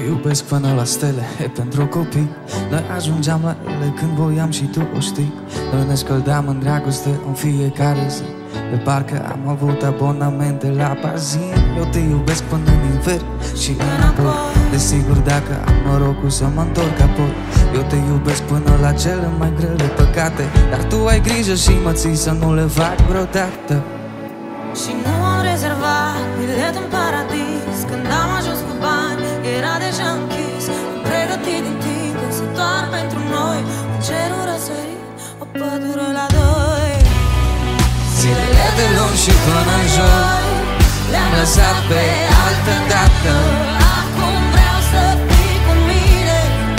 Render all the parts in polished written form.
iubesc până la stele, e pentru copii. Noi ajungeam la ele când voiam și tu o știi. Noi ne scăldam în dragoste în fiecare zi. De parcă am avut abonamente la bazin. Eu te iubesc până în infern și înapoi. Desigur dacă am norocul să mă întorc apoi. Eu te iubesc până la cele mai grele păcate. Dar tu ai grijă și mă ții să nu le fac vreodată. Și nu am rezervat bilet în paradis. Când am ajuns cu bani, era deja închis. Am pregătit din timp însă doar pentru noi. Un cerul răsărit, o pădure la doi. Zilele de luni și până în joi le-am lăsat pe altă dată. Acum vreau să fii cu mine.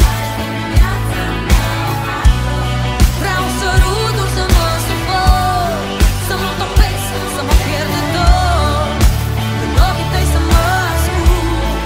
Vreau sărutul să mă sufăr, să mă topesc, să mă pierd de dor. În ochii tăi să mă ascund.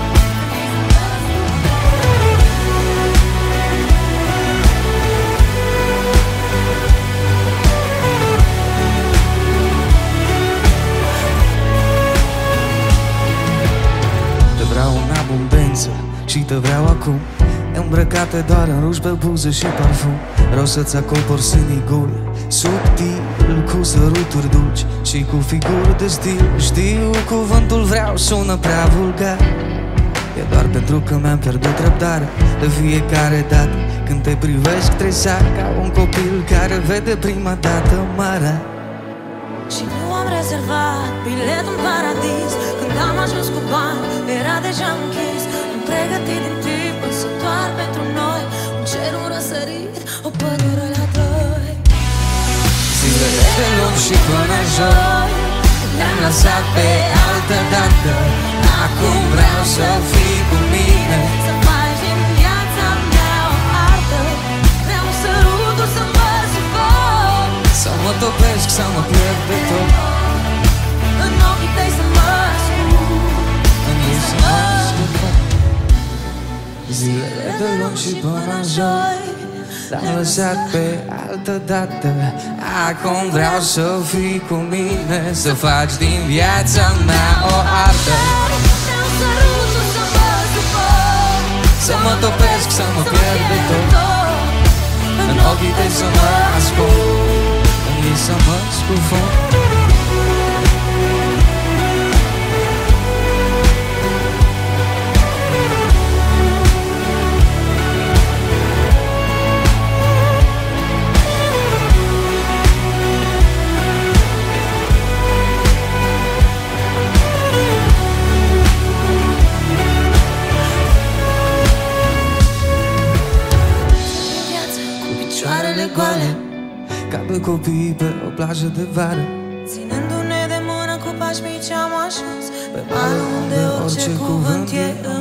Te vreau în abundență și te vreau acum, îmbrăcate doar în ruși pe buză și parfum. Vreau să-ți acopăr sânii gol, subtil, cu săruturi dulci și cu figuri de stil. Știu, cuvântul vreau sună prea vulgar. E doar pentru că mi-am pierdut răbdarea. De fiecare dată când te privesc tresar, ca un copil care vede prima dată marea. Și nu am rezervat bilet în paradis. Când am ajuns cu bani, era deja închis. Am pregătit din timp însă doar pentru noi. Un cerul răsărit, o pădure la doi. Zilele de luni și până în joi le-am lăsat pe altă dată. Acum vreau să fii cu mine, Să faci din viața mea o artă. Vreau sărutul să mă sufăr, să mă topesc, să mă pierd de tot. în ochii tăi să mă ascund. În ei să mă ascund. Zilele de luni și până în joi le-am lăsat pe altă dată. Acum vreau să fii cu mine, să faci din viața mea o artă. Vreau sărutul să mă sufăr, să mă topesc, să mă pierd de tot. În ochii tăi să mă ascund, în ei să mă scufund. Goale, ca doi copii pe o plajă de vară, ținându-ne de mână cu pași mici am ajuns pe malul unde orice cuvânt e